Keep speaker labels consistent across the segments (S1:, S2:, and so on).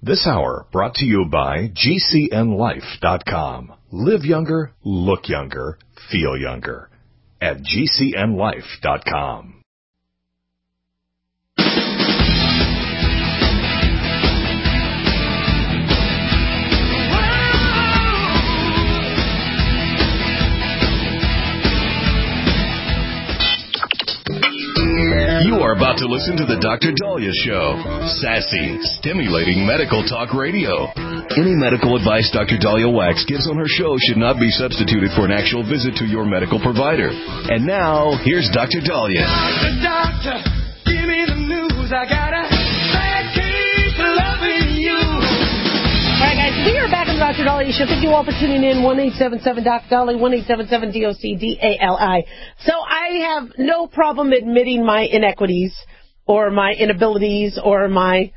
S1: This hour brought to you by GCNLife.com. Live younger, look younger, feel younger at GCNLife.com. You are about to listen to the Dr. Daliah Show. Sassy, stimulating medical talk radio. Any medical advice Dr. Daliah Wax gives on her show should not be substituted for an actual visit to your medical provider. And now, here's Dr. Daliah.
S2: Doctor, give me the news. I got a bad case of loving you.
S3: All right, guys, we are back on the Dr. Daliah Show. Thank you all for tuning in. 1-877-DOC-DALI, 1-877-DOC-DALI. So I have no problem admitting my inequities or my inabilities or my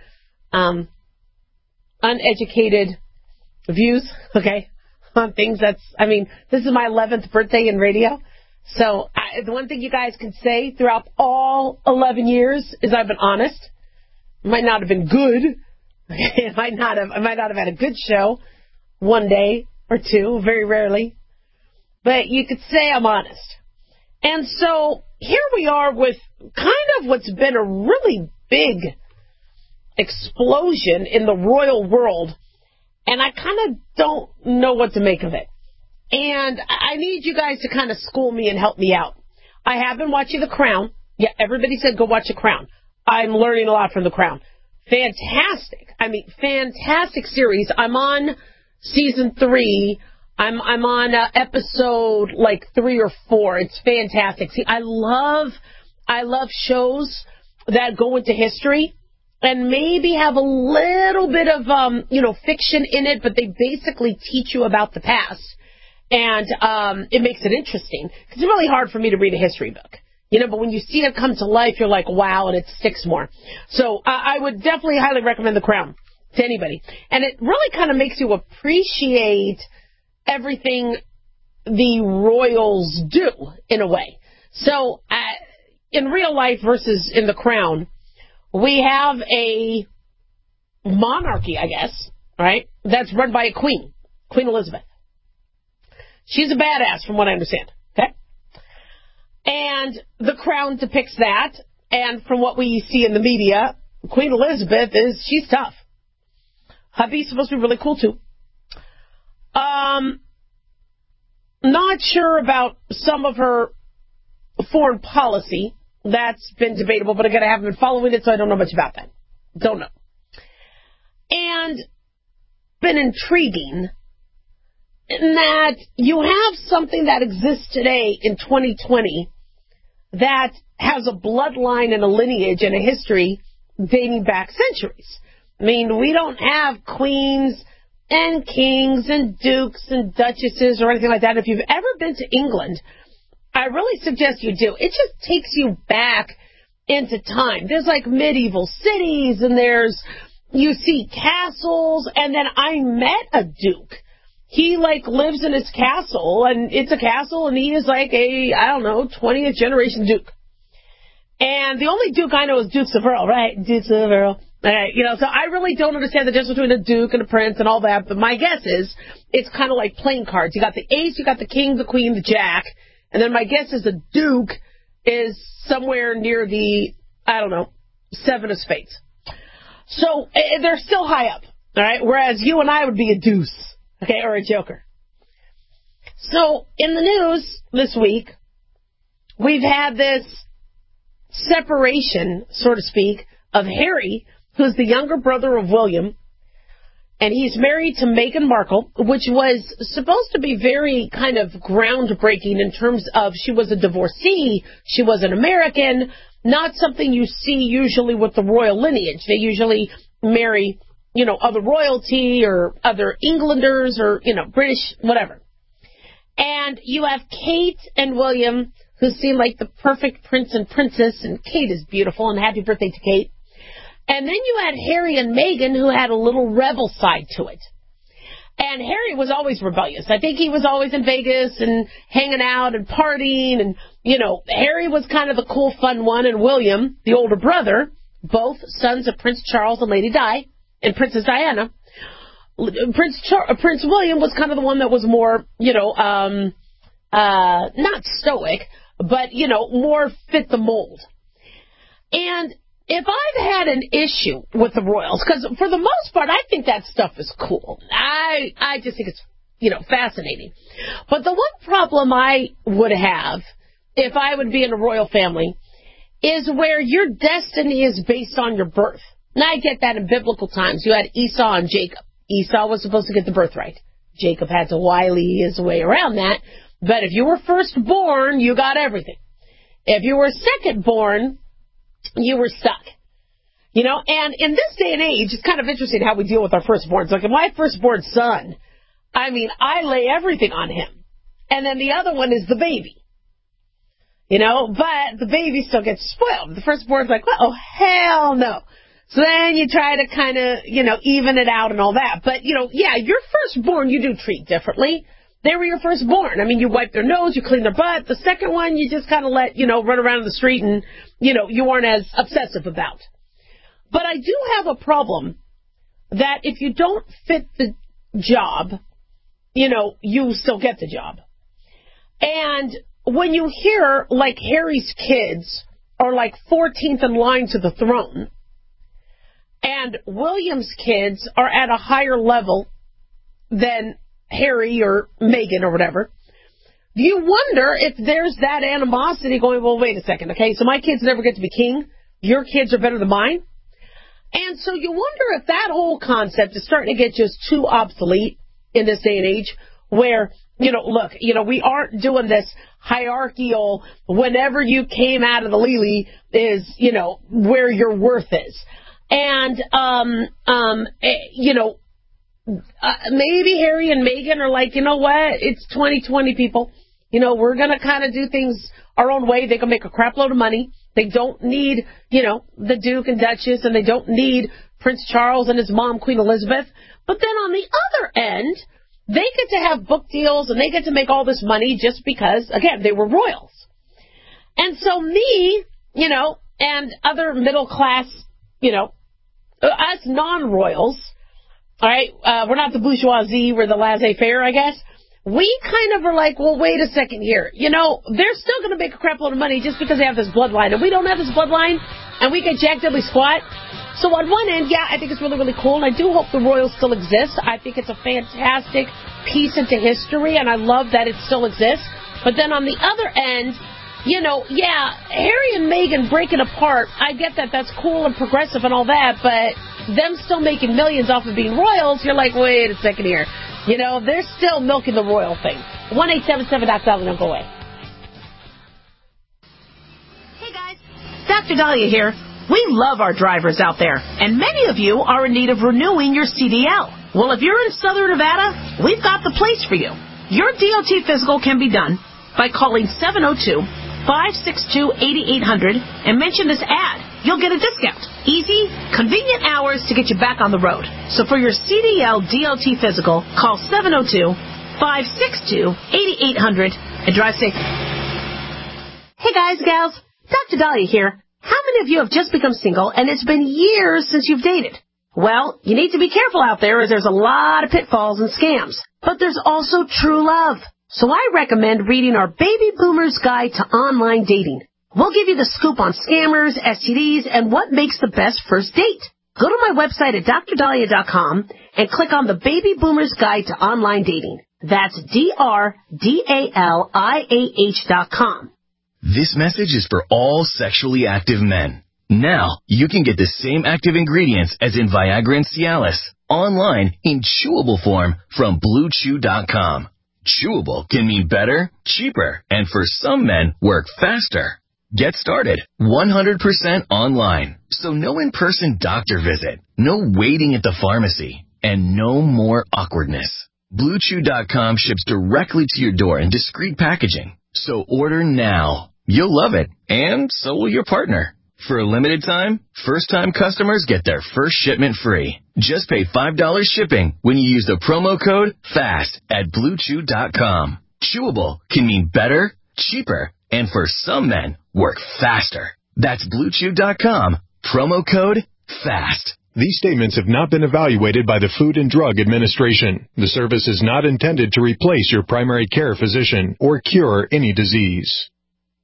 S3: uneducated views, okay, on things this is my 11th birthday in radio. So the one thing you guys can say throughout all 11 years is I've been honest. Might not have been good. I might not have had a good show one day or two, very rarely. But you could say I'm honest. And so here we are with kind of what's been a really big explosion in the royal world. And I kind of don't know what to make of it. And I need you guys to kind of school me and help me out. I have been watching The Crown. Yeah, everybody said go watch The Crown. I'm learning a lot from The Crown. Fantastic series. I'm on season 3. I'm on episode 3 or 4. It's fantastic. See, I love shows that go into history and maybe have a little bit of fiction in it, but they basically teach you about the past, and it makes it interesting. It's really hard for me to read a history book. But when you see it come to life, you're like, wow, and it sticks more. So I would definitely highly recommend The Crown to anybody. And it really kind of makes you appreciate everything the royals do, in a way. So in real life versus in The Crown, we have a monarchy, I guess, right, that's run by a queen, Queen Elizabeth. She's a badass, from what I understand. And The Crown depicts that, and from what we see in the media, Queen Elizabeth she's tough. Hubby's supposed to be really cool, too. Not sure about some of her foreign policy. That's been debatable, but again, I haven't been following it, so I don't know much about that. Don't know. And been intriguing in that you have something that exists today in 2020 that has a bloodline and a lineage and a history dating back centuries. We don't have queens and kings and dukes and duchesses or anything like that. If you've ever been to England, I really suggest you do. It just takes you back into time. There's medieval cities, and you see castles, and then I met a duke. He lives in his castle, and it's a castle, and he is a 20th generation duke. And the only duke I know is Dukes of Earl, right? Dukes of Earl. So I really don't understand the difference between a duke and a prince and all that, but my guess is it's kind of like playing cards. You got the ace, you got the king, the queen, the jack, and then my guess is the duke is somewhere near the, 7 of spades. So they're still high up, all right? Whereas you and I would be a deuce. Okay, or a joker. So, in the news this week, we've had this separation, so to speak, of Harry, who's the younger brother of William, and he's married to Meghan Markle, which was supposed to be very kind of groundbreaking in terms of she was a divorcee, she was an American, not something you see usually with the royal lineage. They usually marry other royalty or other Englanders or, British, whatever. And you have Kate and William, who seem like the perfect prince and princess, and Kate is beautiful, and happy birthday to Kate. And then you had Harry and Meghan, who had a little rebel side to it. And Harry was always rebellious. I think he was always in Vegas and hanging out and partying, and, Harry was kind of the cool, fun one, and William, the older brother, both sons of Prince Charles and Lady Di, and Princess Diana, Prince William was kind of the one that was more, not stoic, but, more fit the mold. And if I've had an issue with the royals, because for the most part, I think that stuff is cool. I just think it's, fascinating. But the one problem I would have if I would be in a royal family is where your destiny is based on your birth. Now, I get that in biblical times. You had Esau and Jacob. Esau was supposed to get the birthright. Jacob had to wily his way around that. But if you were firstborn, you got everything. If you were secondborn, you were stuck. And in this day and age, it's kind of interesting how we deal with our firstborns. Like, my firstborn son, I lay everything on him. And then the other one is the baby. But the baby still gets spoiled. The firstborn's like, oh, hell no. So then you try to kind of, even it out and all that. But, your firstborn you do treat differently. They were your firstborn. You wipe their nose, you clean their butt. The second one, you just kind of let, run around in the street and, you aren't as obsessive about. But I do have a problem that if you don't fit the job, you still get the job. And when you hear, like, Harry's kids are, like, 14th in line to the throne, and William's kids are at a higher level than Harry or Meghan or whatever, you wonder if there's that animosity going, well, wait a second, okay, so my kids never get to be king, your kids are better than mine? And so you wonder if that whole concept is starting to get just too obsolete in this day and age, where, look, we aren't doing this hierarchical, whenever you came out of the Lily is, where your worth is. And, maybe Harry and Meghan are like, you know what, it's 2020, people. We're going to kind of do things our own way. They can make a crap load of money. They don't need, the Duke and Duchess, and they don't need Prince Charles and his mom, Queen Elizabeth. But then on the other end, they get to have book deals, and they get to make all this money just because, again, they were royals. And so me, and other middle class, us non-royals, all right, we're not the bourgeoisie, we're the laissez-faire, I guess. We kind of are like, well, wait a second here. They're still going to make a crap load of money just because they have this bloodline. And we don't have this bloodline, and we get jacked up, we squat. So on one end, yeah, I think it's really, really cool, and I do hope the royals still exist. I think it's a fantastic piece into history, and I love that it still exists. But then on the other end, Harry and Meghan breaking apart, I get that that's cool and progressive and all that, but them still making millions off of being royals, you're like, wait a second here. They're still milking the royal thing. 1-877-DOC-DALIA, don't go away. Hey guys, Dr. Dahlia here. We love our drivers out there, and many of you are in need of renewing your CDL. Well, if you're in Southern Nevada, we've got the place for you. Your DOT physical can be done by calling 702-562-8800 and mention this ad. You'll get a discount. Easy, convenient hours to get you back on the road. So for your CDL DOT physical, call 702-562-8800 and drive safe. Hey guys, gals, Dr. Dahlia here. How many of you have just become single and it's been years since you've dated? Well, you need to be careful out there as there's a lot of pitfalls and scams. But there's also true love. So I recommend reading our Baby Boomer's Guide to Online Dating. We'll give you the scoop on scammers, STDs, and what makes the best first date. Go to my website at drdahlia.com and click on the Baby Boomer's Guide to Online Dating. That's DRDALIAH.com.
S1: This message is for all sexually active men. Now, you can get the same active ingredients as in Viagra and Cialis online in chewable form from BlueChew.com. Chewable can mean better, cheaper, and for some men, work faster. Get started 100% online. So no in-person doctor visit, no waiting at the pharmacy, and no more awkwardness. BlueChew.com ships directly to your door in discreet packaging. So order now. You'll love it, and so will your partner. For a limited time, first-time customers get their first shipment free. Just pay $5 shipping when you use the promo code FAST at BlueChew.com. Chewable can mean better, cheaper, and for some men, work faster. That's BlueChew.com, promo code FAST.
S4: These statements have not been evaluated by the Food and Drug Administration. The service is not intended to replace your primary care physician or cure any disease.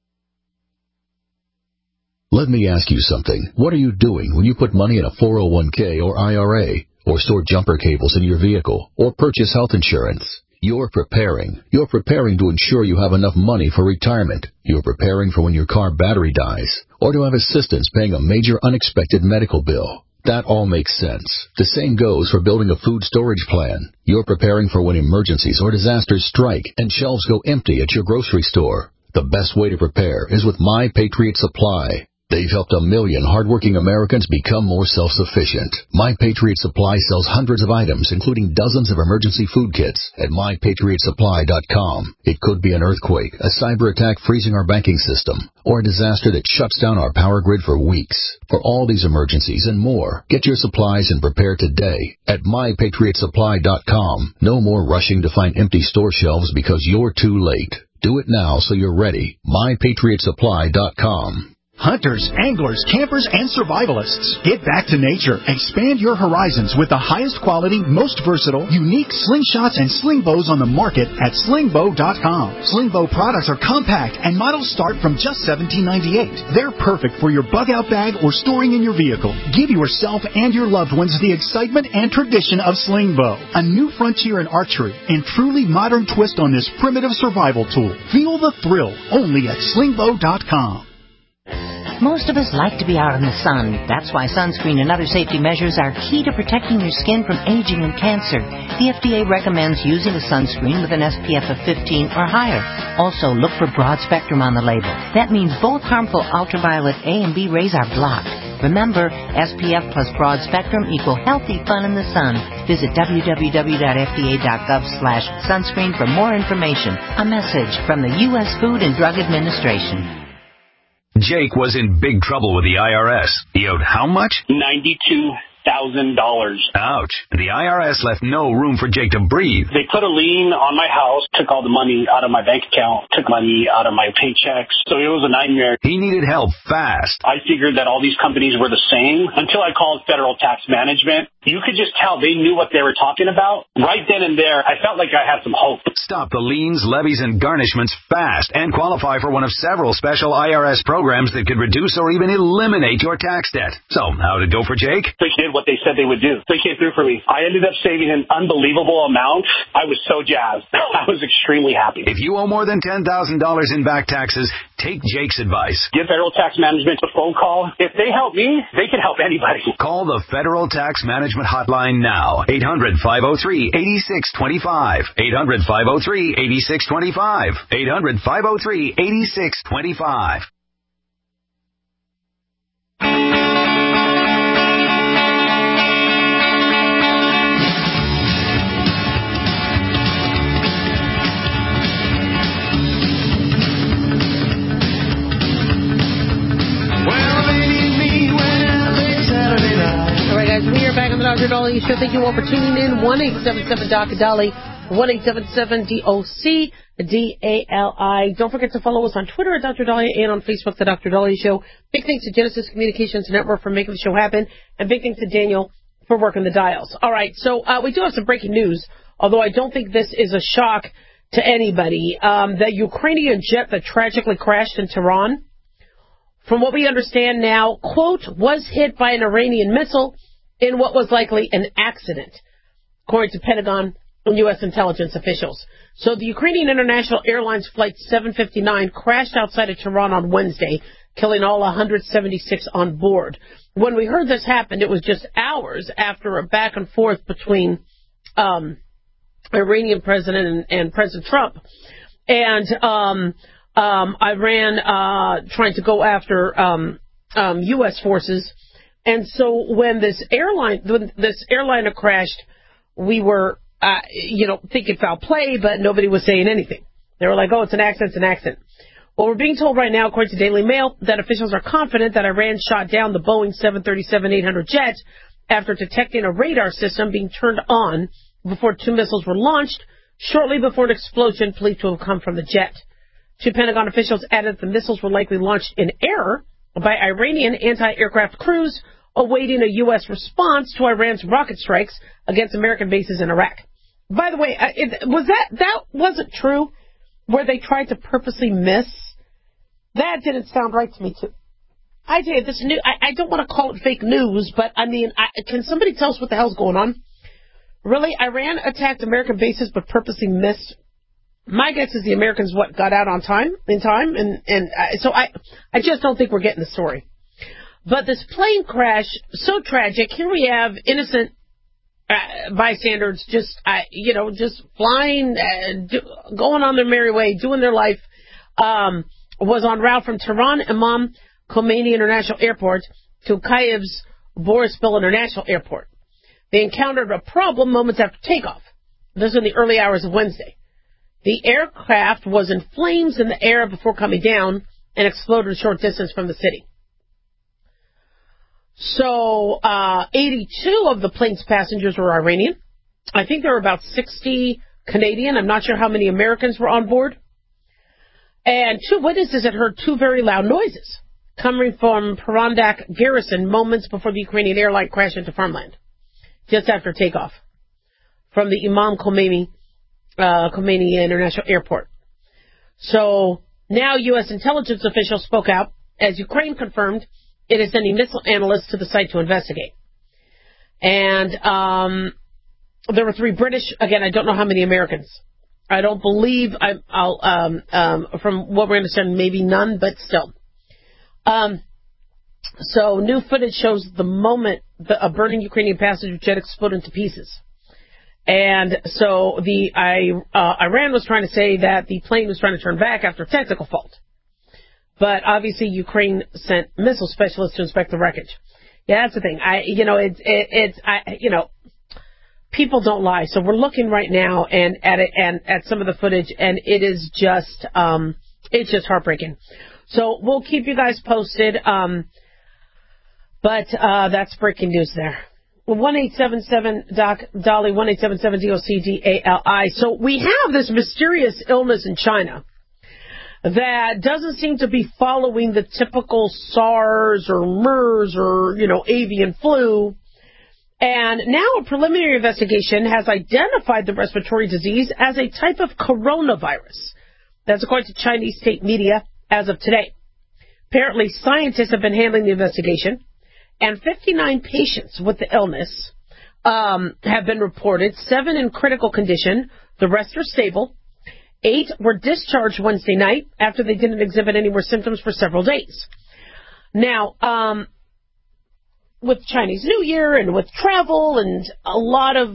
S5: Let me ask you something. What are you doing when you put money in a 401k or IRA, or store jumper cables in your vehicle, or purchase health insurance? You're preparing. You're preparing to ensure you have enough money for retirement. You're preparing for when your car battery dies, or to have assistance paying a major unexpected medical bill. That all makes sense. The same goes for building a food storage plan. You're preparing for when emergencies or disasters strike and shelves go empty at your grocery store. The best way to prepare is with My Patriot Supply. They've helped 1 million hardworking Americans become more self-sufficient. My Patriot Supply sells hundreds of items, including dozens of emergency food kits at MyPatriotSupply.com. It could be an earthquake, a cyber attack freezing our banking system, or a disaster that shuts down our power grid for weeks. For all these emergencies and more, get your supplies and prepare today at MyPatriotSupply.com. No more rushing to find empty store shelves because you're too late. Do it now so you're ready. MyPatriotSupply.com.
S6: Hunters, anglers, campers, and survivalists. Get back to nature. Expand your horizons with the highest quality, most versatile, unique slingshots and sling bows on the market at slingbow.com. Slingbow products are compact and models start from just $17.98. They're perfect for your bug-out bag or storing in your vehicle. Give yourself and your loved ones the excitement and tradition of Slingbow, a new frontier in archery and truly modern twist on this primitive survival tool. Feel the thrill only at slingbow.com.
S7: Most of us like to be out in the sun. That's why sunscreen and other safety measures are key to protecting your skin from aging and cancer. The FDA recommends using a sunscreen with an SPF of 15 or higher. Also, look for broad spectrum on the label. That means both harmful ultraviolet A and B rays are blocked. Remember, SPF plus broad spectrum equal healthy fun in the sun. Visit www.fda.gov/sunscreen for more information. A message from the U.S. Food and Drug Administration.
S8: Jake was in big trouble with the IRS. He owed how much?
S9: $92,000.
S8: Ouch. The IRS left no room for Jake to breathe.
S9: They put a lien on my house, took all the money out of my bank account, took money out of my paychecks. So it was a nightmare.
S8: He needed help fast.
S9: I figured that all these companies were the same until I called Federal Tax Management. You could just tell they knew what they were talking about. Right then and there, I felt like I had some hope.
S8: Stop the liens, levies, and garnishments fast and qualify for one of several special IRS programs that could reduce or even eliminate your tax debt. So, how'd it go for Jake?
S9: They did what they said they would do. They came through for me. I ended up saving an unbelievable amount. I was so jazzed. I was extremely happy.
S8: If you owe more than $10,000 in back taxes, take Jake's advice.
S9: Give Federal Tax Management a phone call. If they help me, they can help anybody.
S8: Call the Federal Tax Management hotline now. 800-503-8625. 800-503-8625. 800-503-8625.
S3: We are back on the Dr. Dolly Show. Thank you all for tuning in. 1-877-Dr. 1-877-DOC-DALI. Don't forget to follow us on Twitter at Dr. Dolly and on Facebook, The Dr. Dolly Show. Big thanks to Genesis Communications Network for making the show happen, and big thanks to Daniel for working the dials. All right, so we do have some breaking news, although I don't think this is a shock to anybody. The Ukrainian jet that tragically crashed in Tehran, from what we understand now, quote, was hit by an Iranian missile in what was likely an accident, according to Pentagon and U.S. intelligence officials. So the Ukrainian International Airlines Flight 759 crashed outside of Tehran on Wednesday, killing all 176 on board. When we heard this happen, it was just hours after a back and forth between Iranian president and President Trump, and Iran trying to go after U.S. forces. And so when this airliner crashed, we were, thinking foul play, but nobody was saying anything. They were like, oh, it's an accident. Well, we're being told right now, according to Daily Mail, that officials are confident that Iran shot down the Boeing 737-800 jet after detecting a radar system being turned on before two missiles were launched, shortly before an explosion believed to have come from the jet. Two Pentagon officials added that the missiles were likely launched in error by Iranian anti-aircraft crews, awaiting a U.S. response to Iran's rocket strikes against American bases in Iraq. By the way, that wasn't true, where they tried to purposely miss? That didn't sound right to me, too. I tell you, this new, I don't want to call it fake news, but I mean, can somebody tell us what the hell's going on? Really? Iran attacked American bases but purposely missed? My guess is the Americans, got out in time, so I just don't think we're getting the story. But this plane crash, so tragic. Here we have innocent bystanders just flying, going on their merry way, doing their life. Was en route from Tehran Imam Khomeini International Airport to Kiev's Boryspil International Airport. They encountered a problem moments after takeoff. This was in the early hours of Wednesday. The aircraft was in flames in the air before coming down and exploded a short distance from the city. So, 82 of the plane's passengers were Iranian. I think there were about 60 Canadian. I'm not sure how many Americans were on board. And 2 witnesses had heard 2 very loud noises coming from Parandak garrison moments before the Ukrainian airline crashed into farmland, just after takeoff from the Imam Khomeini International Airport. So now U.S. intelligence officials spoke out as Ukraine confirmed it is sending missile analysts to the site to investigate. And there were 3 British. Again, I don't know how many Americans. I don't believe, from what we understand, maybe none, but still. So new footage shows the moment a burning Ukrainian passenger jet exploded into pieces. And so Iran was trying to say that the plane was trying to turn back after a technical fault. But obviously Ukraine sent missile specialists to inspect the wreckage. Yeah, that's the thing. People don't lie. So we're looking right now at some of the footage, and it is just it's just heartbreaking. So we'll keep you guys posted. But that's breaking news there. 1-877-DOC-DOLLY, 1-877-DOC-DALI. So we have this mysterious illness in China that doesn't seem to be following the typical SARS or MERS or, avian flu. And now a preliminary investigation has identified the respiratory disease as a type of coronavirus. That's according to Chinese state media as of today. Apparently, scientists have been handling the investigation, and 59 patients with the illness have been reported, 7 in critical condition. The rest are stable. 8 were discharged Wednesday night after they didn't exhibit any more symptoms for several days. Now, with Chinese New Year and with travel and a lot of,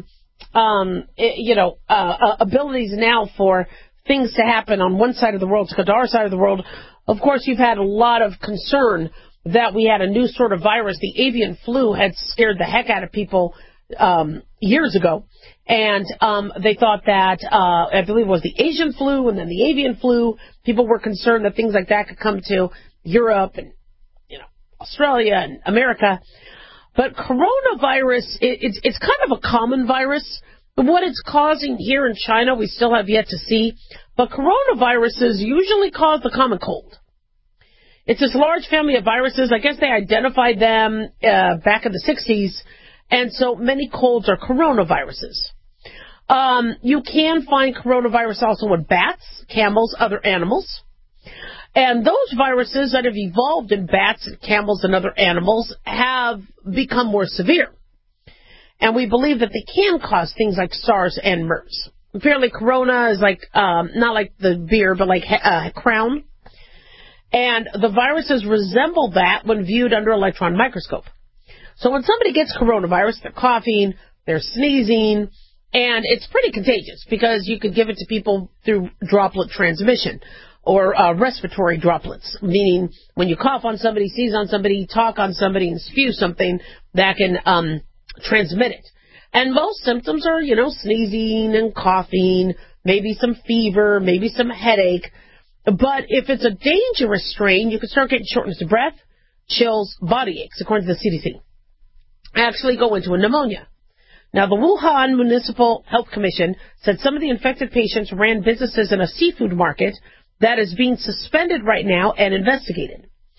S3: abilities now for things to happen on one side of the world to go to our side of the world, of course, you've had a lot of concern that we had a new sort of virus. The avian flu had scared the heck out of people years ago. And they thought that, I believe it was the Asian flu and then the avian flu. People were concerned that things like that could come to Europe and, Australia and America. But coronavirus, it's kind of a common virus. What it's causing here in China, we still have yet to see. But coronaviruses usually cause the common cold. It's this large family of viruses. I guess they identified them back in the 60s. And so many colds are coronaviruses. You can find coronavirus also in bats, camels, other animals. And those viruses that have evolved in bats and camels and other animals have become more severe. And we believe that they can cause things like SARS and MERS. Apparently corona is like, not like the beer, but like Crown. And the viruses resemble that when viewed under electron microscope. So when somebody gets coronavirus, they're coughing, they're sneezing, and it's pretty contagious because you could give it to people through droplet transmission or respiratory droplets, meaning when you cough on somebody, sneeze on somebody, talk on somebody, and spew something, that can transmit it. And most symptoms are, sneezing and coughing, maybe some fever, maybe some headache. But if it's a dangerous strain, you can start getting shortness of breath, chills, body aches, according to the CDC. Actually go into a pneumonia. Now, the Wuhan Municipal Health Commission said some of the infected patients ran businesses in a seafood market that is being suspended right now and investigated.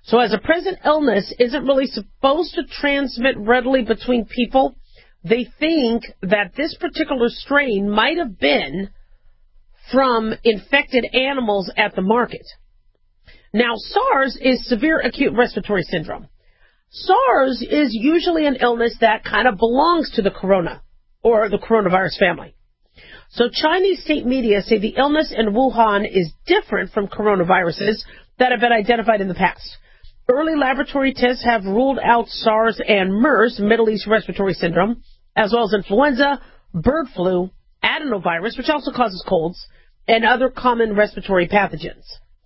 S3: So as a present illness isn't really supposed to transmit readily between people, they think that this particular strain might have been from infected animals at the market. Now, SARS is severe acute respiratory syndrome. SARS is usually an illness that kind of belongs to the corona or the coronavirus family. So Chinese state media say the illness in Wuhan is different from coronaviruses that have been identified in the past. Early laboratory tests have ruled out SARS and MERS, Middle East Respiratory Syndrome, as well as influenza, bird flu, adenovirus, which also causes colds, and other common respiratory pathogens.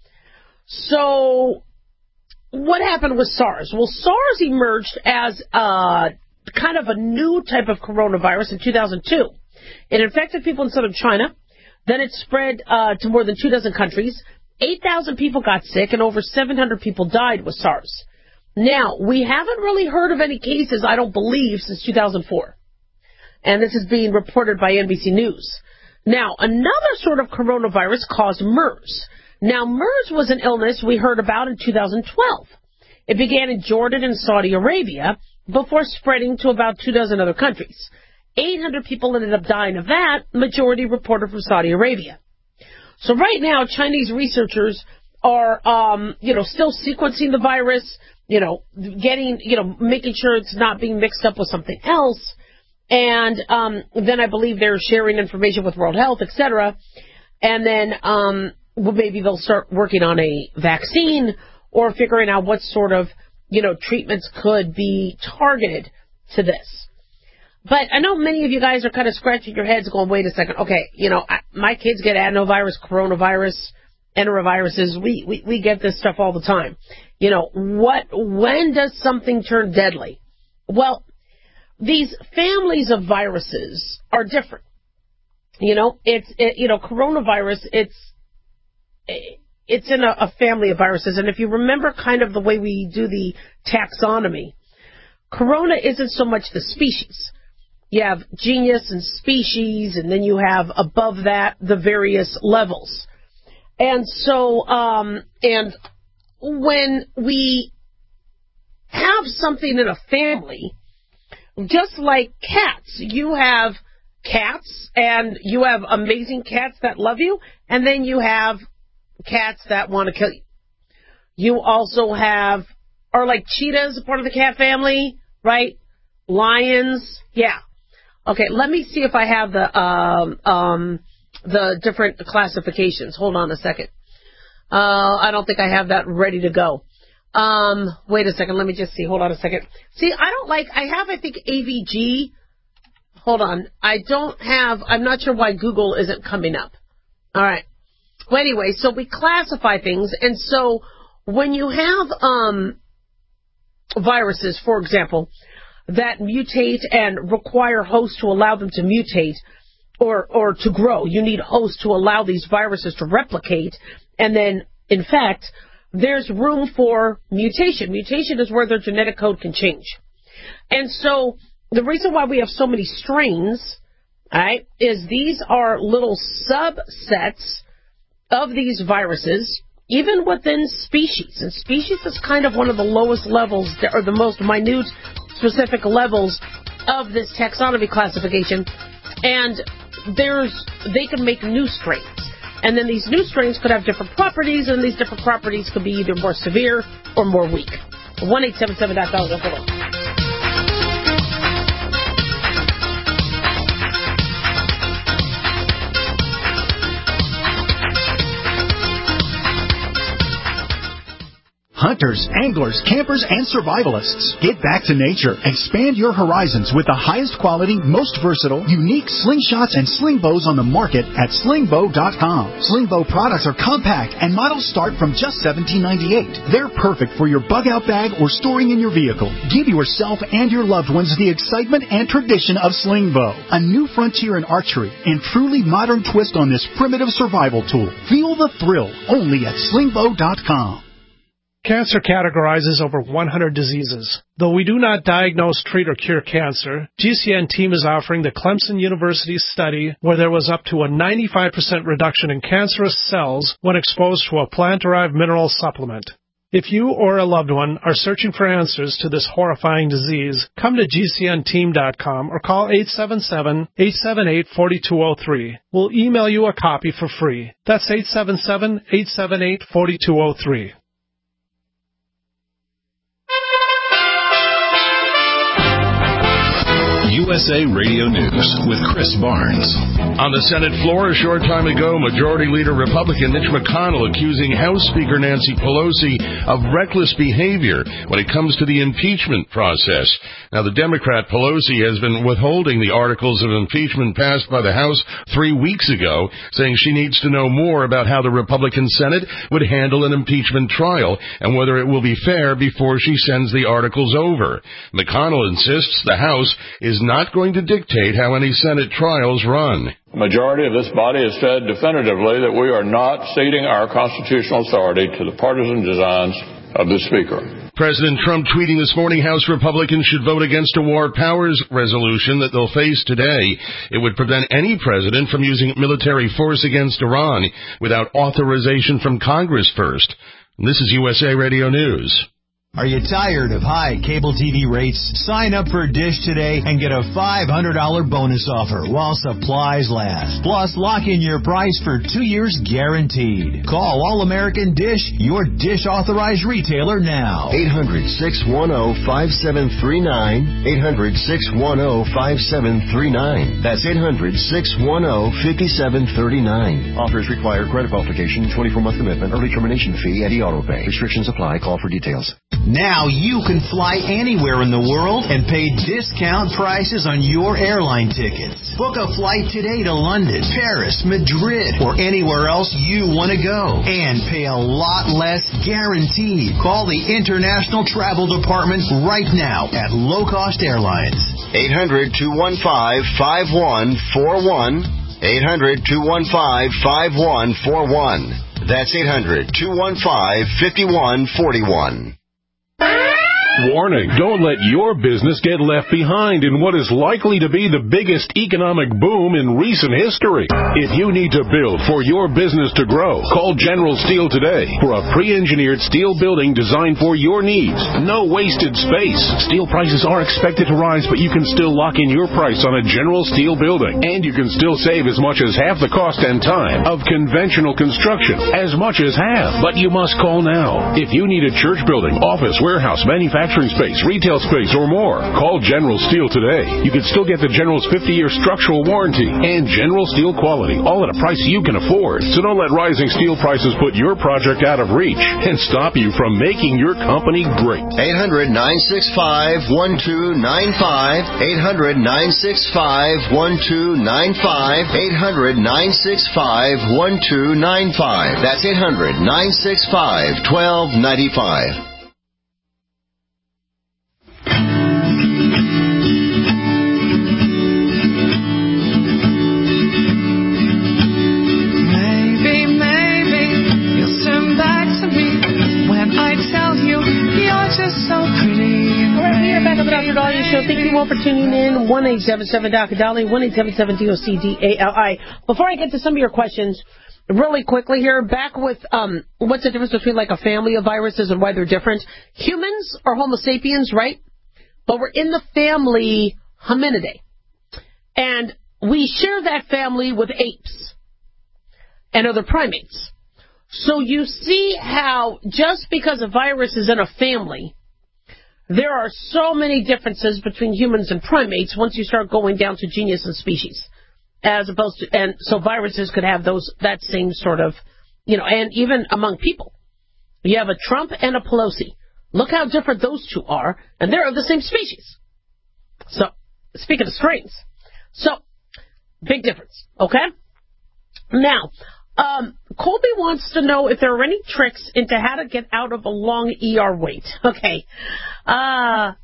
S3: So what happened with SARS? Well, SARS emerged as kind of a new type of coronavirus in 2002. It infected people in southern China. Then it spread to more than 24 countries. 8,000 people got sick, and over 700 people died with SARS. Now, we haven't really heard of any cases, I don't believe, since 2004. And this is being reported by NBC News. Now, another sort of coronavirus caused MERS. Now, MERS was an illness we heard about in 2012. It began in Jordan and Saudi Arabia before spreading to about 24 other countries. 800 people ended up dying of that, majority reported from Saudi Arabia. So right now, Chinese researchers are, still sequencing the virus, making sure it's not being mixed up with something else. And then I believe they're sharing information with World Health, etc. And then maybe they'll start working on a vaccine or figuring out what sort of, treatments could be targeted to this. But I know many of you guys are kind of scratching your heads going, wait a second, okay, my kids get adenovirus, coronavirus, enteroviruses. We get this stuff all the time. When does something turn deadly? Well, these families of viruses are different. Coronavirus, it's in a family of viruses. And if you remember kind of the way we do the taxonomy, corona isn't so much the species. You have genus and species, and then you have above that the various levels. And so, and when we have something in a family, just like cats, you have cats, and you have amazing cats that love you, and then you have cats that want to kill you. You also have, are like cheetahs a part of the cat family, right? Lions, yeah. Okay, let me see if I have the different classifications. Hold on a second. I don't think I have that ready to go. Wait a second, let me just see. Hold on a second. See, I have, I think, AVG. Hold on. I'm not sure why Google isn't coming up. All right. Well, anyway, so we classify things, and so when you have viruses, for example, that mutate and require hosts to allow them to mutate or to grow, you need hosts to allow these viruses to replicate and then infect. There's room for mutation. Mutation is where their genetic code can change. And so the reason why we have so many strains, right, is these are little subsets of these viruses, even within species. And species is kind of one of the lowest levels, or the most minute specific levels of this taxonomy classification. And they can make new strains. And then these new strains could have different properties, and these different properties could be either more severe or more weak. 1-877-DOC.
S6: Hunters, anglers, campers, and survivalists. Get back to nature. Expand your horizons with the highest quality, most versatile, unique slingshots and sling bows on the market at slingbow.com. Slingbow products are compact and models start from just $17.98. They're perfect for your bug out bag or storing in your vehicle. Give yourself and your loved ones the excitement and tradition of Slingbow, a new frontier in archery and truly modern twist on this primitive survival tool. Feel the thrill only at slingbow.com.
S10: Cancer categorizes over 100 diseases. Though we do not diagnose, treat, or cure cancer, GCN team is offering the Clemson University study where there was up to a 95% reduction in cancerous cells when exposed to a plant-derived mineral supplement. If you or a loved one are searching for answers to this horrifying disease, come to GCNteam.com or call 877-878-4203. We'll email you a copy for free. That's 877-878-4203.
S1: USA Radio News with Chris Barnes.
S11: On the Senate floor a short time ago, Majority Leader Republican Mitch McConnell accusing House Speaker Nancy Pelosi of reckless behavior when it comes to the impeachment process. Now, the Democrat Pelosi has been withholding the articles of impeachment passed by the House 3 weeks ago, saying she needs to know more about how the Republican Senate would handle an impeachment trial and whether it will be fair before she sends the articles over. McConnell insists the House is not going to dictate how any Senate trials run.
S12: The majority of this body has said definitively that we are not ceding our constitutional authority to the partisan designs of the Speaker.
S11: President Trump tweeting this morning House Republicans should vote against a war powers resolution that they'll face today. It would prevent any president from using military force against Iran without authorization from Congress first. This is USA Radio News.
S13: Are you tired of high cable TV rates? Sign up for Dish today and get a $500 bonus offer while supplies last. Plus, lock in your price for 2 years guaranteed. Call All-American Dish, your Dish authorized retailer now.
S14: 800-610-5739. 800-610-5739. That's 800-610-5739. Offers require credit qualification, 24-month commitment, early termination fee, and auto pay. Restrictions apply. Call for details.
S13: Now you can fly anywhere in the world and pay discount prices on your airline tickets. Book a flight today to London, Paris, Madrid, or anywhere else you want to go. And pay a lot less guaranteed. Call the International Travel Department right now at Low Cost Airlines.
S14: 800-215-5141. 800-215-5141. That's 800-215-5141.
S15: Warning, don't let your business get left behind in what is likely to be the biggest economic boom in recent history. If you need to build for your business to grow, call General Steel today for a pre-engineered steel building designed for your needs. No wasted space. Steel prices are expected to rise, but you can still lock in your price on a General Steel building. And you can still save as much as half the cost and time of conventional construction. As much as half. But you must call now. If you need a church building, office, warehouse, manufacturing space, retail space, or more, call General Steel today. You can still get the General's 50-year structural warranty and General Steel quality, all at a price you can afford. So don't let rising steel prices put your project out of reach and stop you from making your company great.
S14: 800-965-1295. 800-965-1295. 800-965-1295. That's 800-965-1295.
S3: Dr. Dahlia Show. Thank you all for tuning in. 1-877-Dr. 1-877-DOCDALI. Before I get to some of your questions, really quickly here, back with what's the difference between like a family of viruses and why they're different. Humans are Homo sapiens, right? But we're in the family Hominidae. And we share that family with apes and other primates. So you see how just because a virus is in a family, there are so many differences between humans and primates once you start going down to genus and species, as opposed to, and so viruses could have that same sort of, and even among people. You have a Trump and a Pelosi. Look how different those two are, and they're of the same species. So, speaking of strains. So, big difference, okay? Now, Colby wants to know if there are any tricks into how to get out of a long ER wait. Okay. ER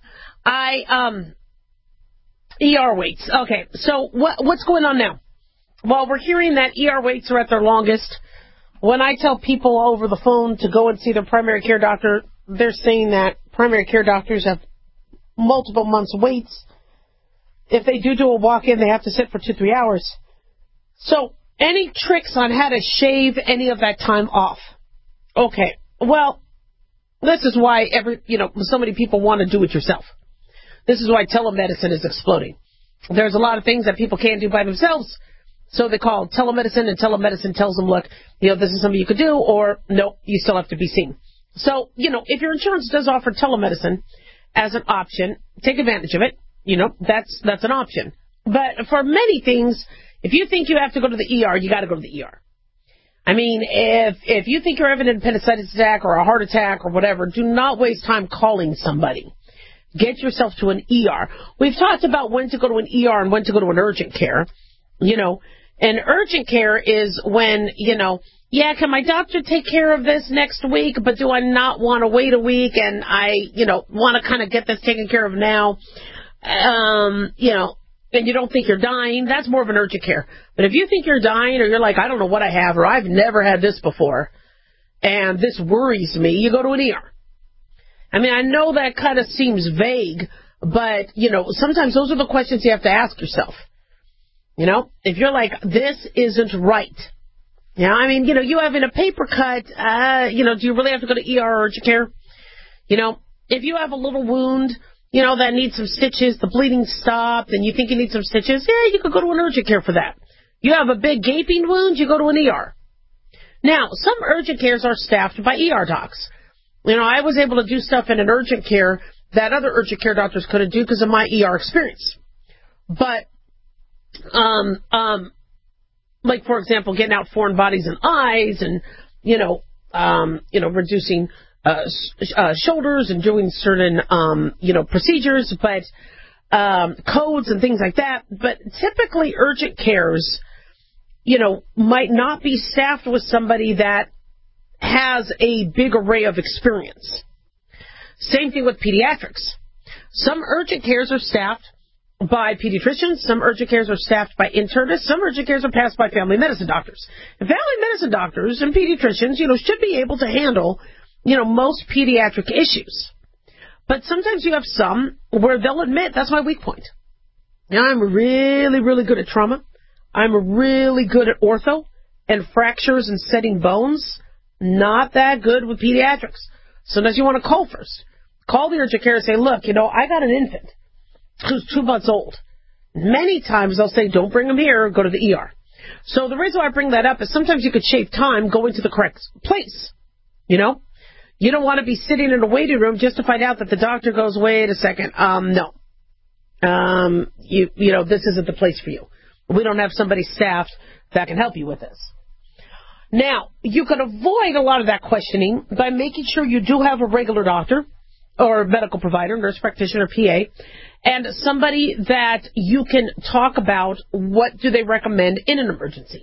S3: waits. Okay, so what's going on now? Well, we're hearing that ER waits are at their longest. When I tell people over the phone to go and see their primary care doctor, they're saying that primary care doctors have multiple months waits. If they do a walk-in, they have to sit for 2-3 hours. So, any tricks on how to shave any of that time off? Okay, well, This is why so many people want to do it yourself. This is why telemedicine is exploding. There's a lot of things that people can't do by themselves, so they call telemedicine, and telemedicine tells them, look, this is something you could do, or no, you still have to be seen. So, if your insurance does offer telemedicine as an option, take advantage of it. That's an option. But for many things, if you think you have to go to the ER, you got to go to the ER. I mean, if you think you're having an appendicitis attack or a heart attack or whatever, do not waste time calling somebody. Get yourself to an ER. We've talked about when to go to an ER and when to go to an urgent care. And urgent care is when, can my doctor take care of this next week, but do I not want to wait a week and I, want to kind of get this taken care of now, and you don't think you're dying, that's more of an urgent care. But if you think you're dying or you're like, I don't know what I have or I've never had this before and this worries me, you go to an ER. I mean, I know that kind of seems vague, but, sometimes those are the questions you have to ask yourself. If you're like, this isn't right. You having a paper cut, do you really have to go to ER or urgent care? If you have a little wound, that needs some stitches, the bleeding stopped, and you think you need some stitches, you could go to an urgent care for that. You have a big gaping wound, you go to an ER. Now, some urgent cares are staffed by ER docs. I was able to do stuff in an urgent care that other urgent care doctors couldn't do because of my ER experience. But, like, for example, getting out foreign bodies and eyes and, reducing shoulders and doing certain, procedures, but codes and things like that. But typically urgent cares, might not be staffed with somebody that has a big array of experience. Same thing with pediatrics. Some urgent cares are staffed by pediatricians. Some urgent cares are staffed by internists. Some urgent cares are passed by family medicine doctors. And family medicine doctors and pediatricians, should be able to handle, most pediatric issues. But sometimes you have some where they'll admit that's my weak point. I'm really, really good at trauma. I'm really good at ortho and fractures and setting bones. Not that good with pediatrics. Sometimes you want to call first. Call the urgent care and say, look, I got an infant who's 2 months old. Many times they'll say, don't bring him here, go to the ER. So the reason why I bring that up is sometimes you could shave time going to the correct place. You don't want to be sitting in a waiting room just to find out that the doctor goes, wait a second, no. This isn't the place for you. We don't have somebody staffed that can help you with this. Now, you can avoid a lot of that questioning by making sure you do have a regular doctor or a medical provider, nurse practitioner, PA, and somebody that you can talk about what do they recommend in an emergency.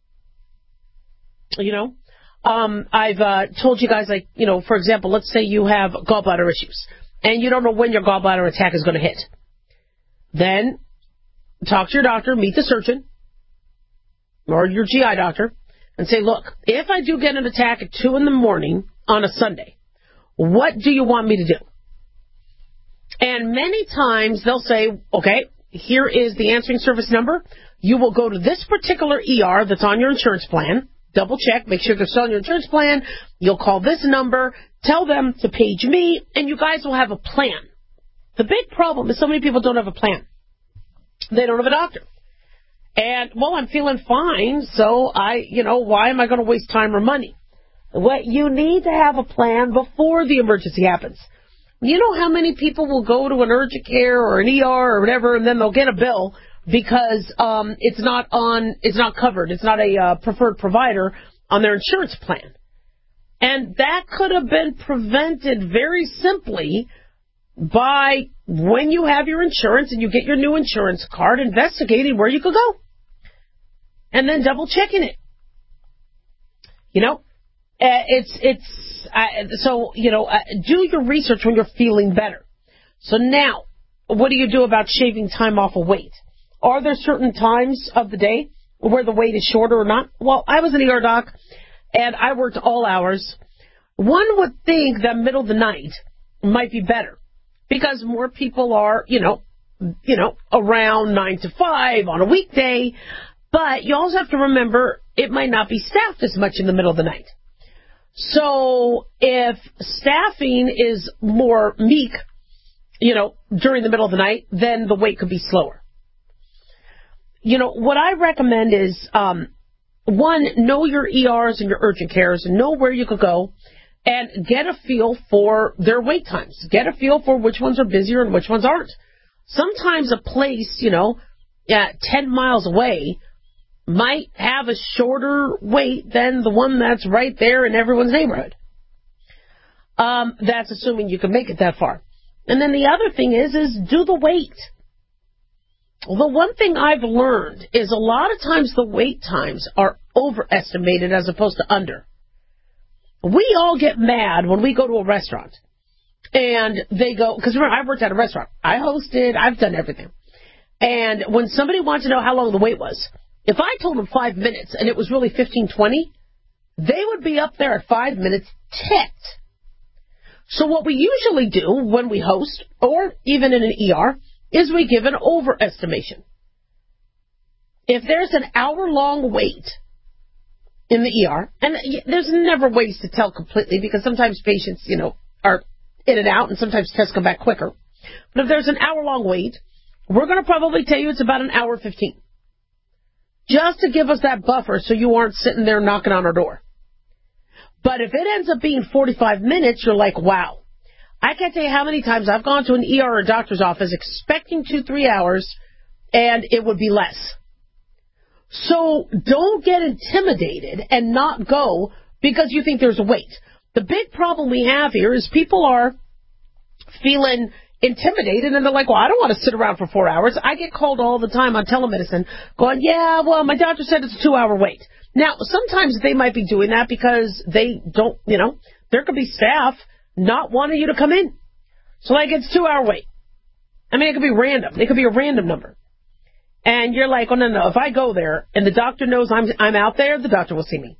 S3: I've told you guys, for example, let's say you have gallbladder issues and you don't know when your gallbladder attack is going to hit. Then talk to your doctor, meet the surgeon or your GI doctor, and say, look, if I do get an attack at 2 a.m. on a Sunday, what do you want me to do? And many times they'll say, okay, here is the answering service number. You will go to this particular ER that's on your insurance plan. Double check, make sure they're still on your insurance plan. You'll call this number, tell them to page me, and you guys will have a plan. The big problem is so many people don't have a plan. They don't have a doctor. And, I'm feeling fine, so why am I going to waste time or money? What you need to have a plan before the emergency happens. You know how many people will go to an urgent care or an ER or whatever, and then they'll get a bill because it's not covered. It's not a preferred provider on their insurance plan. And that could have been prevented very simply by when you have your insurance and you get your new insurance card, investigating where you could go. And then double checking it. Do your research when you're feeling better. So now, what do you do about shaving time off of weight? Are there certain times of the day where the weight is shorter or not? Well, I was an ER doc, and I worked all hours. One would think that middle of the night might be better because more people are, around 9 to 5 on a weekday. But you also have to remember it might not be staffed as much in the middle of the night. So if staffing is more meek, during the middle of the night, then the wait could be slower. What I recommend is, one, know your ERs and your urgent cares, and know where you could go, and get a feel for their wait times. Get a feel for which ones are busier and which ones aren't. Sometimes a place, 10 miles away might have a shorter wait than the one that's right there in everyone's neighborhood. That's assuming you can make it that far. And then the other thing is do the wait. The one thing I've learned is a lot of times the wait times are overestimated as opposed to under. We all get mad when we go to a restaurant and they go, because remember, I worked at a restaurant. I hosted, I've done everything. And when somebody wants to know how long the wait was, if I told them 5 minutes and it was really 15, 20, they would be up there at 5 minutes ticked. So what we usually do when we host, or even in an ER, is we give an overestimation. If there's an hour-long wait in the ER, and there's never ways to tell completely because sometimes patients, are in and out and sometimes tests come back quicker. But if there's an hour-long wait, we're going to probably tell you it's about an hour 15. Just to give us that buffer so you aren't sitting there knocking on our door. But if it ends up being 45 minutes, you're like, wow. I can't tell you how many times I've gone to an ER or a doctor's office expecting 2-3 hours, and it would be less. So don't get intimidated and not go because you think there's a wait. The big problem we have here is people are feeling intimidated, and they're like, well, I don't want to sit around for 4 hours. I get called all the time on telemedicine going, yeah, well, my doctor said it's a 2-hour wait. Now, sometimes they might be doing that because they don't, there could be staff not wanting you to come in. So, it's 2-hour wait. I mean, it could be random. It could be a random number. And you're like, oh, no. If I go there and the doctor knows I'm out there, the doctor will see me.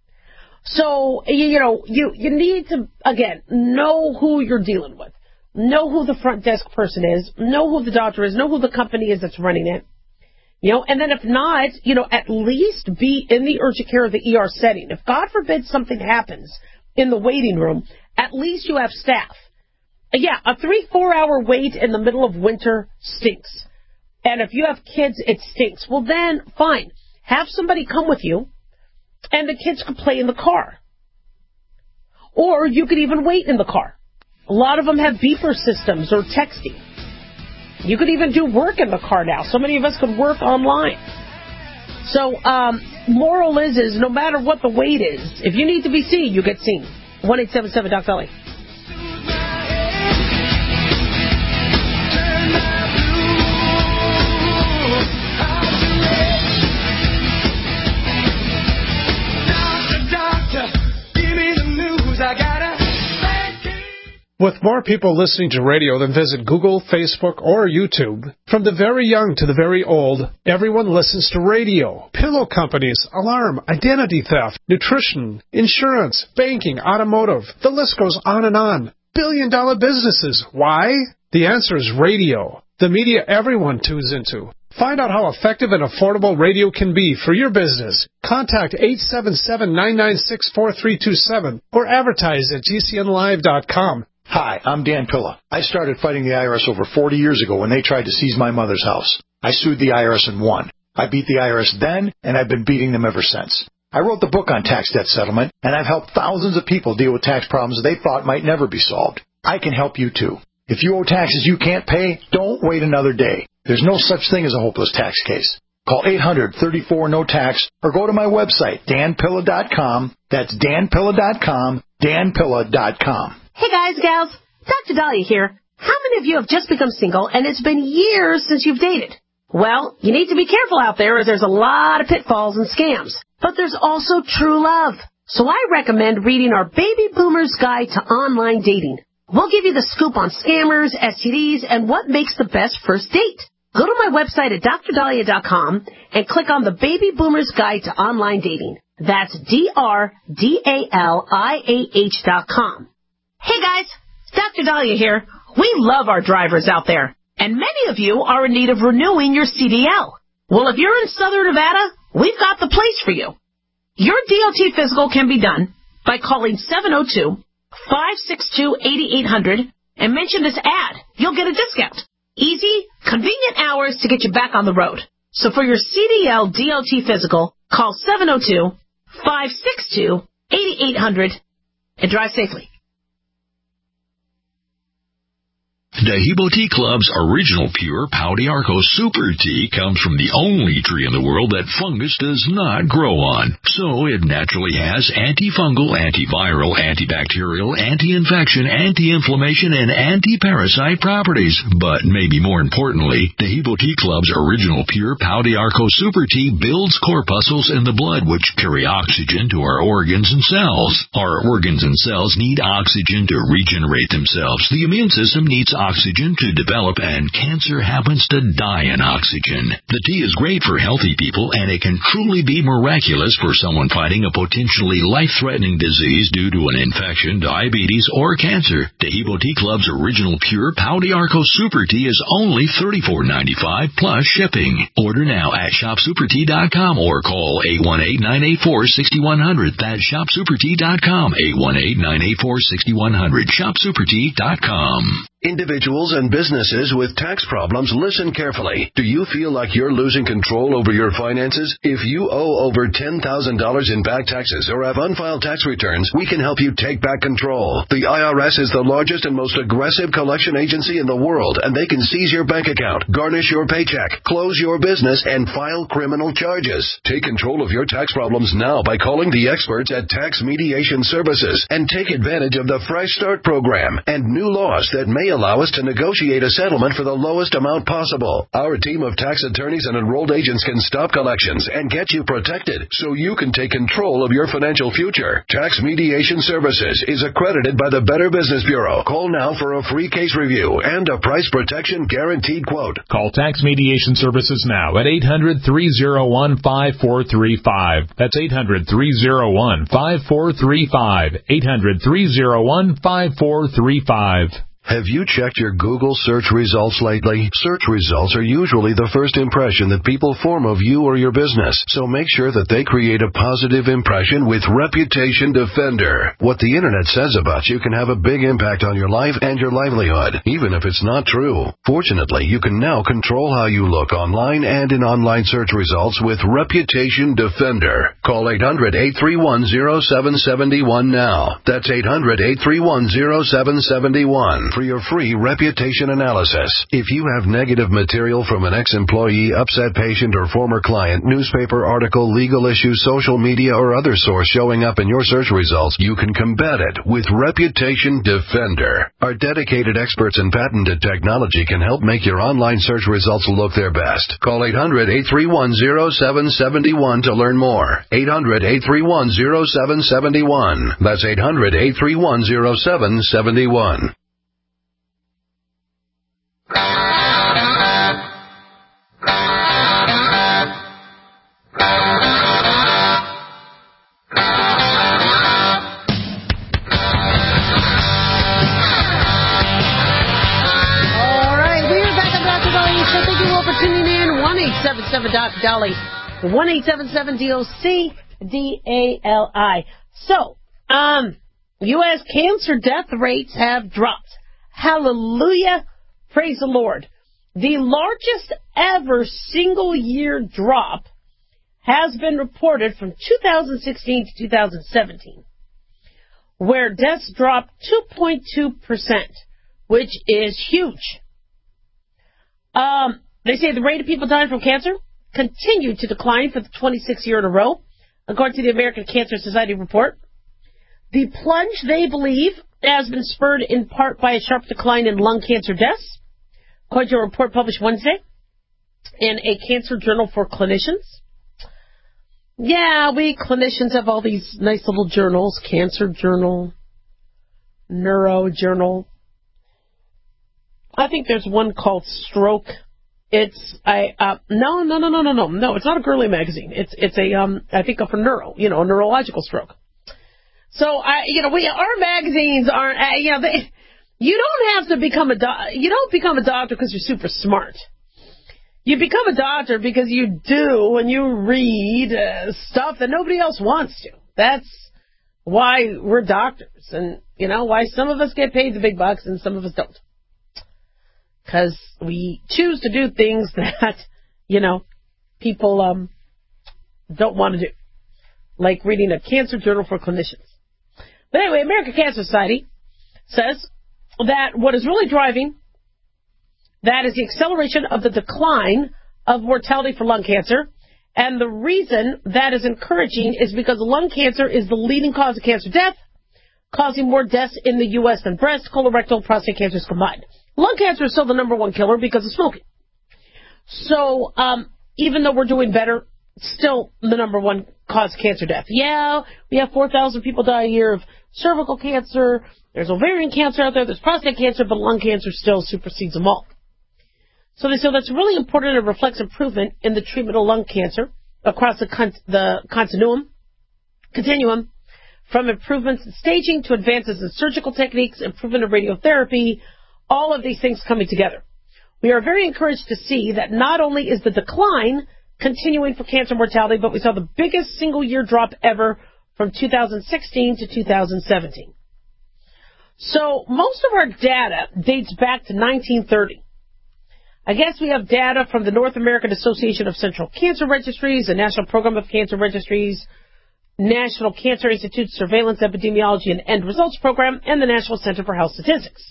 S3: So, you need to, again, know who you're dealing with. Know who the front desk person is. Know who the doctor is. Know who the company is that's running it. And then if not, at least be in the urgent care or the ER setting. If God forbid something happens in the waiting room, at least you have staff. Yeah, a 3-4 hour wait in the middle of winter stinks. And if you have kids, it stinks. Well then, fine. Have somebody come with you and the kids could play in the car. Or you could even wait in the car. A lot of them have beeper systems or texting. You could even do work in the car now. So many of us could work online. So, moral is no matter what the wait is, if you need to be seen, you get seen. 1-877-DOC-LA.
S10: With more people listening to radio than visit Google, Facebook, or YouTube, from the very young to the very old, everyone listens to radio. Pillow companies, alarm, identity theft, nutrition, insurance, banking, automotive. The list goes on and on. Billion-dollar businesses. Why? The answer is radio. The media everyone tunes into. Find out how effective and affordable radio can be for your business. Contact 877-996-4327 or advertise at GCNlive.com.
S16: Hi, I'm Dan Pilla. I started fighting the IRS over 40 years ago when they tried to seize my mother's house. I sued the IRS and won. I beat the IRS then, and I've been beating them ever since. I wrote the book on tax debt settlement, and I've helped thousands of people deal with tax problems they thought might never be solved. I can help you too. If you owe taxes you can't pay, don't wait another day. There's no such thing as a hopeless tax case. Call 800-34-NO-TAX or go to my website, danpilla.com. That's danpilla.com, danpilla.com.
S3: Hey guys, gals, Dr. Dahlia here. How many of you have just become single and it's been years since you've dated? Well, you need to be careful out there as there's a lot of pitfalls and scams. But there's also true love. So I recommend reading our Baby Boomer's Guide to Online Dating. We'll give you the scoop on scammers, STDs, and what makes the best first date. Go to my website at drdahlia.com and click on the Baby Boomer's Guide to Online Dating. That's DRDALIAH.com. Hey guys, Dr. Dahlia here. We love our drivers out there, and many of you are in need of renewing your CDL. Well, if you're in Southern Nevada, we've got the place for you. Your DOT physical can be done by calling 702-562-8800 and mention this ad. You'll get a discount. Easy, convenient hours to get you back on the road. So for your CDL DOT physical, call 702-562-8800 and drive safely.
S17: Dahibo Tea Club's original pure Pau d'Arco Super Tea comes from the only tree in the world that fungus does not grow on. So it naturally has antifungal, antiviral, antibacterial, anti-infection, anti-inflammation, and anti-parasite properties. But maybe more importantly, Dahibo Tea Club's original pure Pau d'Arco Super Tea builds corpuscles in the blood which carry oxygen to our organs and cells. Our organs and cells need oxygen to regenerate themselves. The immune system needs oxygen to develop, and cancer happens to die in oxygen. The tea is great for healthy people, and it can truly be miraculous for someone fighting a potentially life-threatening disease due to an infection, diabetes, or cancer. Dahibo Tea Club's original pure Pau d'Arco Super Tea is only $34.95 plus shipping. Order now at shopsupertea.com or call 818-984-6100. That's shopsupertea.com, 818-984-6100, shopsupertea.com.
S1: Individuals and businesses with tax problems, listen carefully. Do you feel like you're losing control over your finances? If you owe over $10,000 in back taxes or have unfiled tax returns, we can help you take back control. The IRS is the largest and most aggressive collection agency in the world, and they can seize your bank account, garnish your paycheck, close your business, and file criminal charges. Take control of your tax problems now by calling the experts at Tax Mediation Services and take advantage of the Fresh Start program and new laws that may allow us to negotiate a settlement for the lowest amount possible. Our team of tax attorneys and enrolled agents can stop collections and get you protected so you can take control of your financial future. Tax Mediation Services is accredited by the Better Business Bureau. Call now for a free case review and a price protection guaranteed quote.
S18: Call Tax Mediation Services now at 800-301-5435. That's 800-301-5435. 800-301-5435.
S1: Have you checked your Google search results lately? Search results are usually the first impression that people form of you or your business, so make sure that they create a positive impression with Reputation Defender. What the internet says about you can have a big impact on your life and your livelihood, even if it's not true. Fortunately, you can now control how you look online and in online search results with Reputation Defender. Call 800-831-0771 now. That's 800-831-0771. For your free reputation analysis. If you have negative material from an ex-employee, upset patient, or former client, newspaper article, legal issue, social media, or other source showing up in your search results, you can combat it with Reputation Defender. Our dedicated experts in patented technology can help make your online search results look their best. Call 800-831-0771 to learn more. 800-831-0771. That's 800-831-0771.
S3: Dolly, 1-877-DOC-DALI. So, U.S. cancer death rates have dropped. Hallelujah. Praise the Lord. The largest ever single-year drop has been reported from 2016 to 2017, where deaths dropped 2.2%, which is huge. They say the rate of people dying from cancer continued to decline for the 26th year in a row, according to the American Cancer Society report. The plunge, they believe, has been spurred in part by a sharp decline in lung cancer deaths, according to a report published Wednesday in a cancer journal for clinicians. Yeah, we clinicians have all these nice little journals, Cancer Journal, Neuro Journal. I think there's one called Stroke. It's no, it's not a girly magazine. It's a I think for neuro, a neurological stroke. So our magazines aren't, you don't have to become you don't become a doctor because you're super smart. You become a doctor because you do and you read stuff that nobody else wants to. That's why we're doctors and, why some of us get paid the big bucks and some of us don't. Because we choose to do things that, people don't want to do. Like reading a cancer journal for clinicians. But anyway, American Cancer Society says that what is really driving that is the acceleration of the decline of mortality for lung cancer. And the reason that is encouraging is because lung cancer is the leading cause of cancer death, causing more deaths in the U.S. than breast, colorectal, prostate cancers combined. Lung cancer is still the number one killer because of smoking. So even though we're doing better, still the number one cause of cancer death. Yeah, we have 4,000 people die a year of cervical cancer. There's ovarian cancer out there. There's prostate cancer, but lung cancer still supersedes them all. So they say that's really important and reflects improvement in the treatment of lung cancer across the continuum, from improvements in staging to advances in surgical techniques, improvement in radiotherapy, all of these things coming together. We are very encouraged to see that not only is the decline continuing for cancer mortality, but we saw the biggest single-year drop ever from 2016 to 2017. So most of our data dates back to 1930. I guess we have data from the North American Association of Central Cancer Registries, the National Program of Cancer Registries, National Cancer Institute Surveillance Epidemiology and End Results Program, and the National Center for Health Statistics.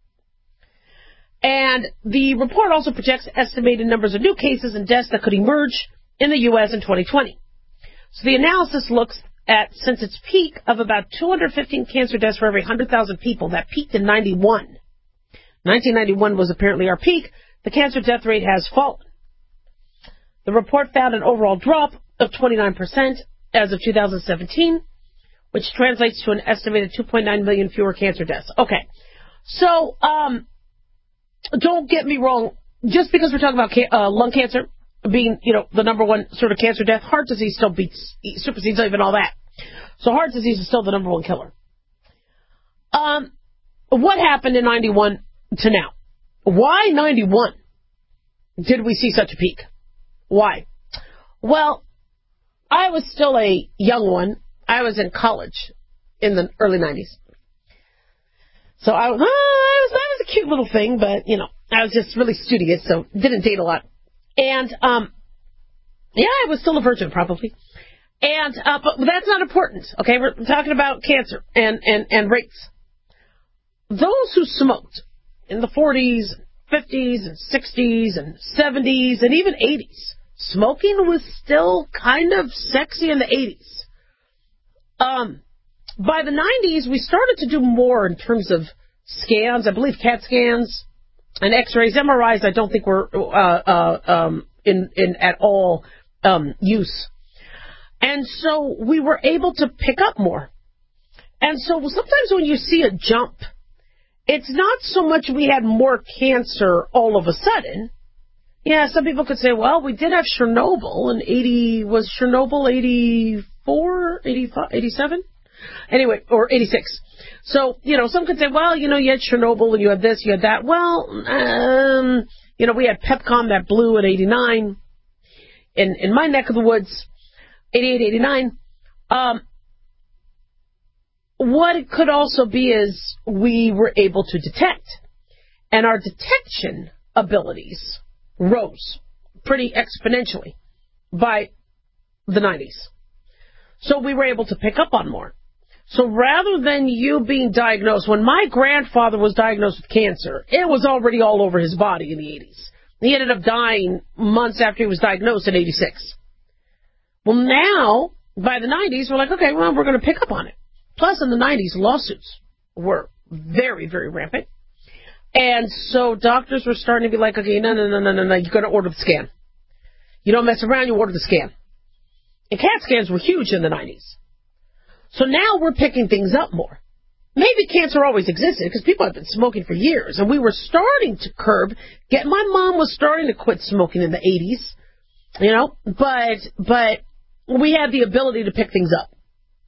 S3: And the report also projects estimated numbers of new cases and deaths that could emerge in the U.S. in 2020. So the analysis looks at, since its peak of about 215 cancer deaths for every 100,000 people, that peaked in 91. 1991 was apparently our peak. The cancer death rate has fallen. The report found an overall drop of 29% as of 2017, which translates to an estimated 2.9 million fewer cancer deaths. Okay, so don't get me wrong. Just because we're talking about lung cancer being, the number one sort of cancer death, heart disease still supersedes even all that. So heart disease is still the number one killer. What happened in 91 to now? Why 91 did we see such a peak? Why? Well, I was still a young one. I was in college in the early 90s. So I was a cute little thing, but, I was just really studious, so didn't date a lot. And, I was still a virgin, probably. And, but that's not important, okay? We're talking about cancer and rates. Those who smoked in the 40s, 50s, and 60s, and 70s, and even 80s, smoking was still kind of sexy in the 80s. By the 90s, we started to do more in terms of scans. I believe CAT scans and X-rays. MRIs, I don't think were in at all use. And so we were able to pick up more. And so sometimes when you see a jump, it's not so much we had more cancer all of a sudden. Yeah, some people could say, well, we did have Chernobyl in 80, was Chernobyl 84, 85, 87? Anyway, or 86. So, some could say, well, you had Chernobyl and you had this, you had that. Well, we had Pepcom that blew at 89 in my neck of the woods, 88, 89. What it could also be is we were able to detect, and our detection abilities rose pretty exponentially by the 90s. So we were able to pick up on more. So rather than you being diagnosed, when my grandfather was diagnosed with cancer, it was already all over his body in the 80s. He ended up dying months after he was diagnosed in 86. Well, now, by the 90s, we're like, okay, well, we're going to pick up on it. Plus, in the 90s, lawsuits were very, very rampant. And so doctors were starting to be like, okay, no, you got to order the scan. You don't mess around, you order the scan. And CAT scans were huge in the 90s. So now we're picking things up more. Maybe cancer always existed because people have been smoking for years, and we were starting to curb. My mom was starting to quit smoking in the 80s, but we had the ability to pick things up.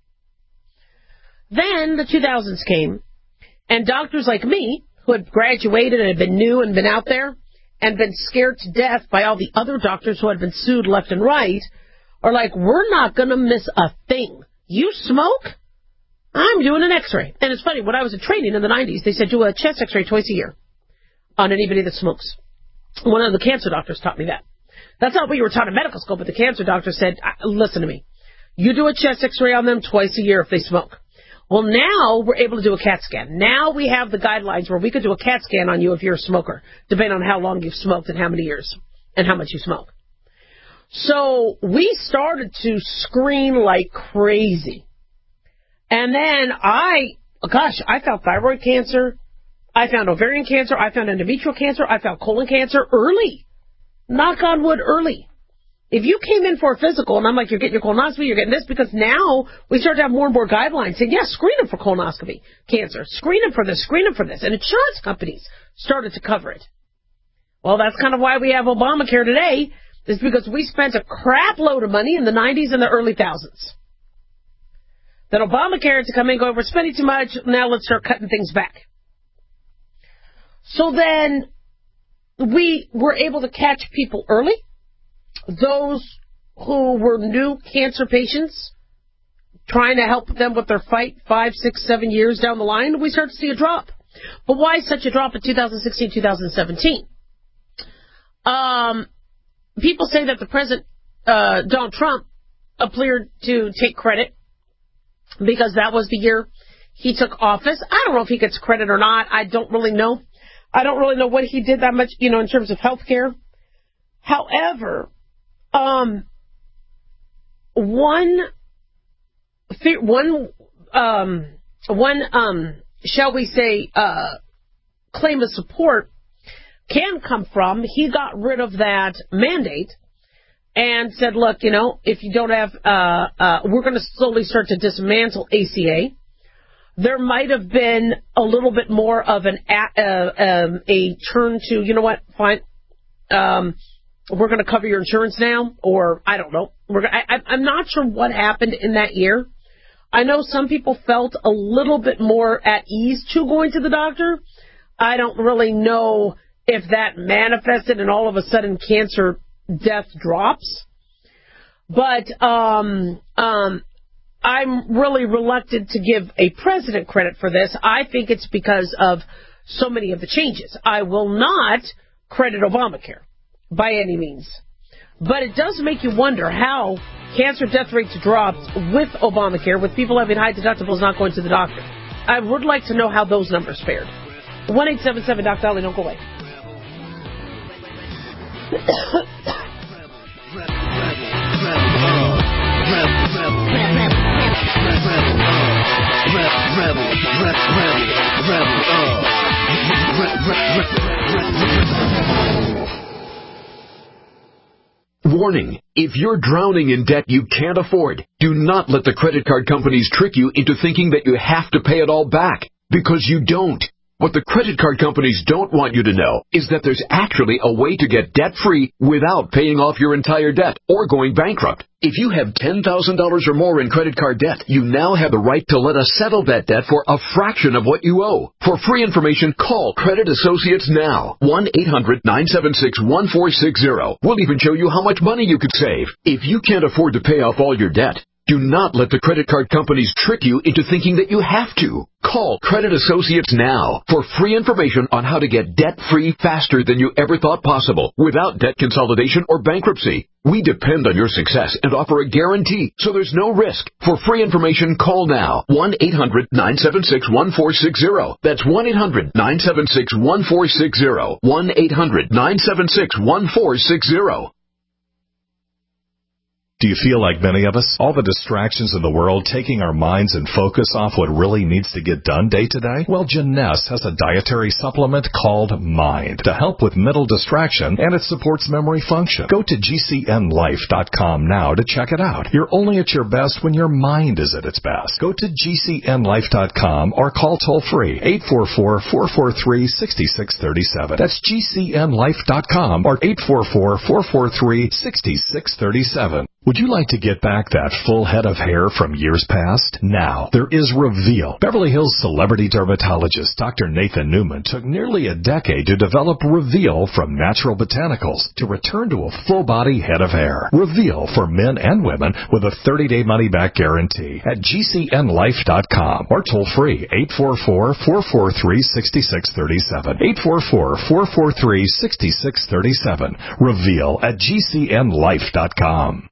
S3: Then the 2000s came, and doctors like me, who had graduated and had been new and been out there and been scared to death by all the other doctors who had been sued left and right, are like, we're not going to miss a thing. You smoke? I'm doing an x-ray. And it's funny, when I was in training in the 90s, they said do a chest x-ray twice a year on anybody that smokes. One of the cancer doctors taught me that. That's not what you were taught in medical school, but the cancer doctor said, listen to me. You do a chest x-ray on them twice a year if they smoke. Well, now we're able to do a CAT scan. Now we have the guidelines where we could do a CAT scan on you if you're a smoker, depending on how long you've smoked and how many years and how much you smoke. So we started to screen like crazy. And then I found thyroid cancer. I found ovarian cancer. I found endometrial cancer. I found colon cancer early. Knock on wood, early. If you came in for a physical, and I'm like, you're getting your colonoscopy, you're getting this, because now we start to have more and more guidelines saying, yes, screen them for colonoscopy cancer. Screen them for this, screen them for this. And insurance companies started to cover it. Well, that's kind of why we have Obamacare today, is because we spent a crap load of money in the 90s and the early thousands. Then Obamacare had to come in and go, we're spending too much, now let's start cutting things back. So then we were able to catch people early. Those who were new cancer patients, trying to help them with their fight 5, 6, 7 years down the line, we start to see a drop. But why such a drop in 2016, 2017? People say that the President, Donald Trump, appeared to take credit because that was the year he took office. I don't know if he gets credit or not. I don't really know. I don't really know what he did that much, in terms of health care. However, shall we say, claim of support can come from, he got rid of that mandate and said, look, if you don't have, we're going to slowly start to dismantle ACA. There might have been a little bit more of a turn to, you know what, fine, we're going to cover your insurance now, or I don't know. I'm not sure what happened in that year. I know some people felt a little bit more at ease to going to the doctor. I don't really know if that manifested and all of a sudden cancer death drops. But I'm really reluctant to give a president credit for this. I think it's because of so many of the changes. I will not credit Obamacare by any means. But it does make you wonder how cancer death rates dropped with Obamacare, with people having high deductibles not going to the doctor. I would like to know how those numbers fared. 1-877-DOC-DOLLY, don't go away.
S19: Warning, if you're drowning in debt you can't afford, do not let the credit card companies trick you into thinking that you have to pay it all back, because you don't. What the credit card companies don't want you to know is that there's actually a way to get debt-free without paying off your entire debt or going bankrupt. If you have $10,000 or more in credit card debt, you now have the right to let us settle that debt for a fraction of what you owe. For free information, call Credit Associates now. 1-800-976-1460. We'll even show you how much money you could save. If you can't afford to pay off all your debt, do not let the credit card companies trick you into thinking that you have to. Call Credit Associates now for free information on how to get debt-free faster than you ever thought possible without debt consolidation or bankruptcy. We depend on your success and offer a guarantee, so there's no risk. For free information, call now. 1-800-976-1460. That's 1-800-976-1460. 1-800-976-1460.
S20: Do you feel like many of us? All the distractions in the world taking our minds and focus off what really needs to get done day to day? Well, Janess has a dietary supplement called Mind to help with mental distraction, and it supports memory function. Go to GCNlife.com now to check it out. You're only at your best when your mind is at its best. Go to GCNlife.com or call toll-free 844-443-6637. That's GCNlife.com or 844-443-6637. Would you like to get back that full head of hair from years past? Now, there is Reveal. Beverly Hills celebrity dermatologist Dr. Nathan Newman took nearly a decade to develop Reveal from natural botanicals to return to a full-body head of hair. Reveal for men and women with a 30-day money-back guarantee at GCNlife.com or toll-free 844-443-6637. 844-443-6637. Reveal at GCNlife.com.